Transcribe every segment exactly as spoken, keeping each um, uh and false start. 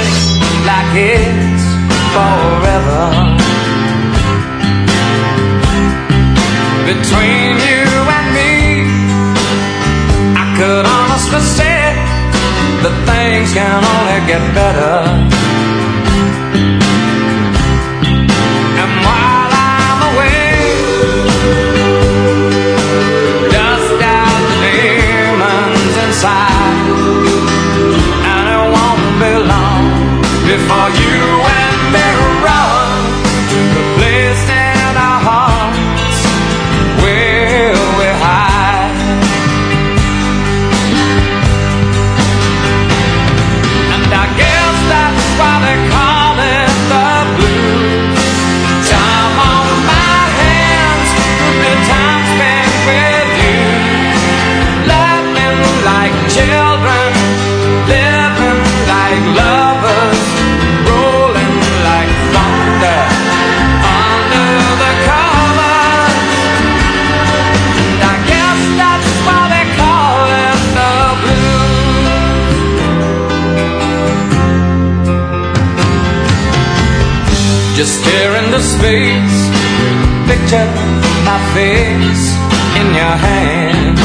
like it's forever. Between you and me, I could honestly say that things can only get better. And while I'm away, dust out the demons inside, and it won't be long before you and me run to the place in our hearts where we hide. And I guess that's why they call it the blues. Time on my hands, good time spent with you, laughing like children, living like lovers, rolling like thunder under the covers. And I guess that's why they call it the blues. Just stare into space, picture my face in your hands.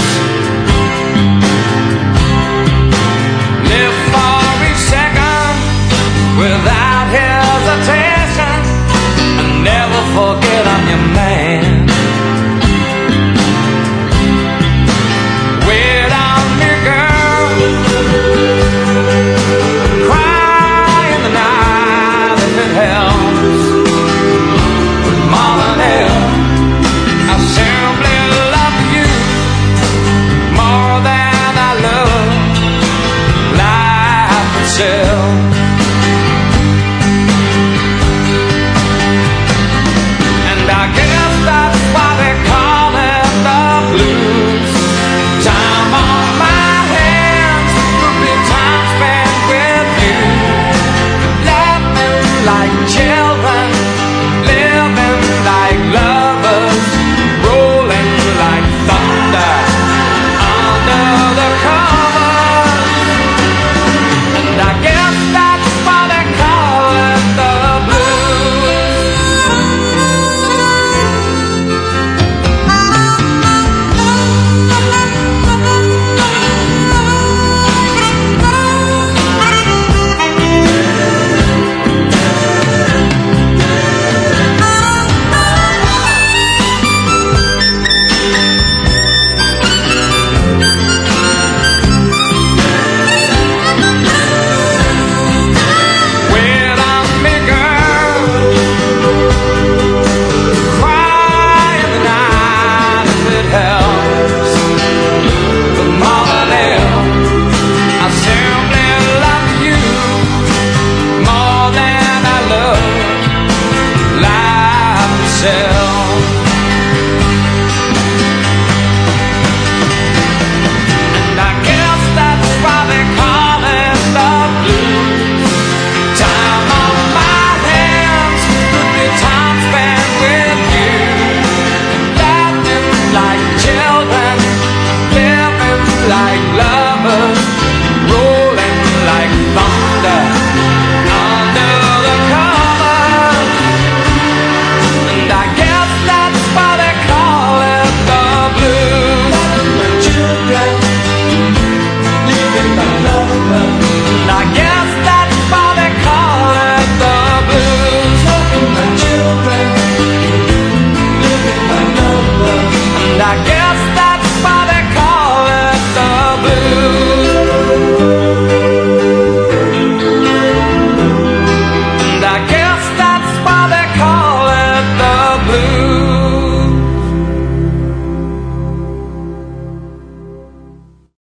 Live for each second without hesitation, and never forget I'm your man. Wait on me, girl, cry in the night if it helps. With more than ever, I simply love you more than I love life itself. And I guess that's why they call it the blues. Time on my hands would be time spent with you, laughing like children,